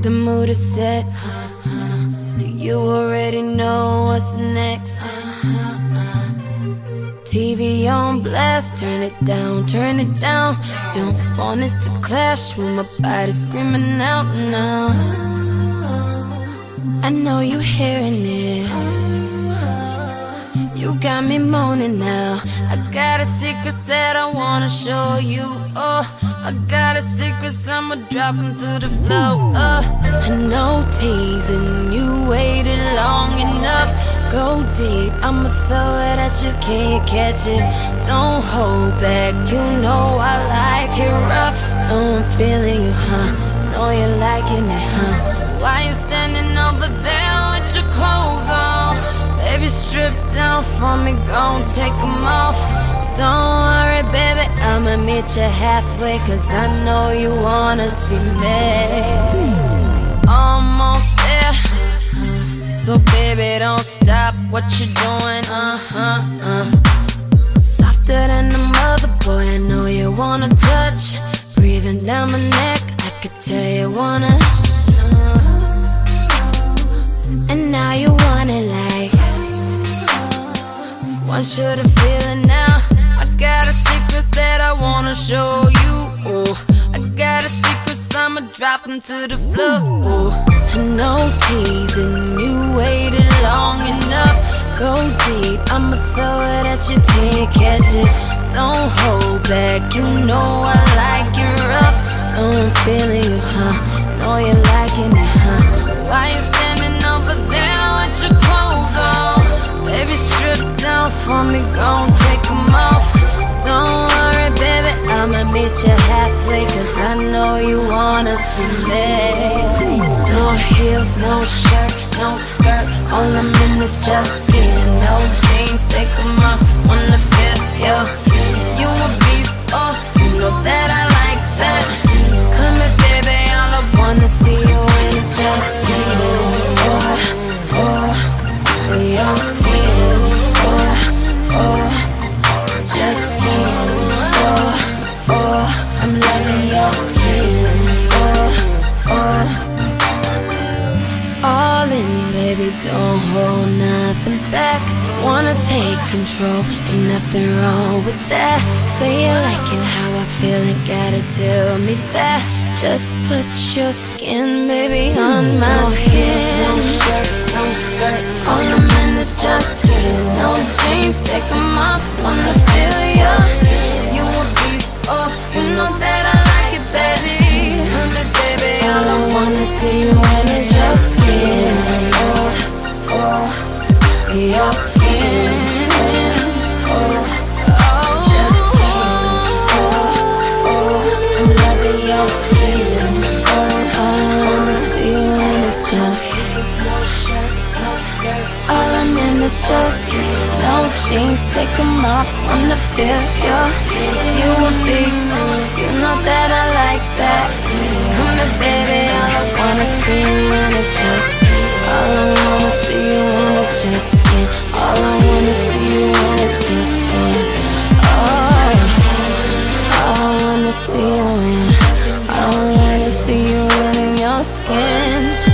The mood is set, so you already know what's next. TV on blast, turn it down, turn it down. Don't want it to clash with my body screaming out now. I know you hearing it, you got me moaning now. I got a secret that I wanna show you. Oh, I got a secret, I'ma drop 'em to the floor. I know teasing you waited long enough. Go deep, I'ma throw it at you, can't catch it. Don't hold back, you know I like it rough. Know I'm feeling you, huh? Know you're liking it, huh? So why you standing over there with your clothes on? Baby, strip down for me, gon' take 'em off. Don't worry, baby, I'ma meet you halfway, 'cause I know you wanna see me. Almost there, so baby, don't stop what you're doing, Softer than a mother, boy, I know you wanna touch. Breathing down my neck, I could tell you wanna. And now you want it like, want you to feel it now. I got a secret that I wanna show you. Oh, I got a secret, I'ma drop 'em to the floor. Oh, I know teasing you waited long enough. Go deep, I'ma throw it at you, can't catch it. Don't hold back, you know I like it rough. Know I'm feeling you, huh? Know you're liking it, huh? So why you standing over there with your clothes on? Baby, strip down for me, gon' take 'em off. Don't worry, baby, I'ma meet you halfway, 'cause I know you wanna see me. No heels, no shirt, no skirt, all I'm in is just skin. No jeans, take 'em off, wanna feel your skin. You a beast, oh, you know that I like that. Come here, baby, all I wanna see you in is just skin. Your skin, just skin, I'm loving your skin, all in, baby, don't hold nothing back. Wanna take control, ain't nothing wrong with that. Say you liking how I feel and gotta tell me that. Just put your skin, baby, on my skin. No shirt, no skirt, all I'm in is just skin. No jeans, take 'em off, wanna feel your skin. You a beast, oh, you know that I like it, baby. Baby, all I wanna see you in is your skin. Your skin. Just skin. I'm loving your skin. All I wanna see you in is just. No shirt, no skirt, all I'm in is just no jeans, take 'em off, wanna feel your skin. You a beast, you know that I like that. Come here, baby, all I wanna see you in is just. All I wanna see you in is just skin. All I wanna see you in is just skin. All I wanna see you in. All I wanna see you in your skin.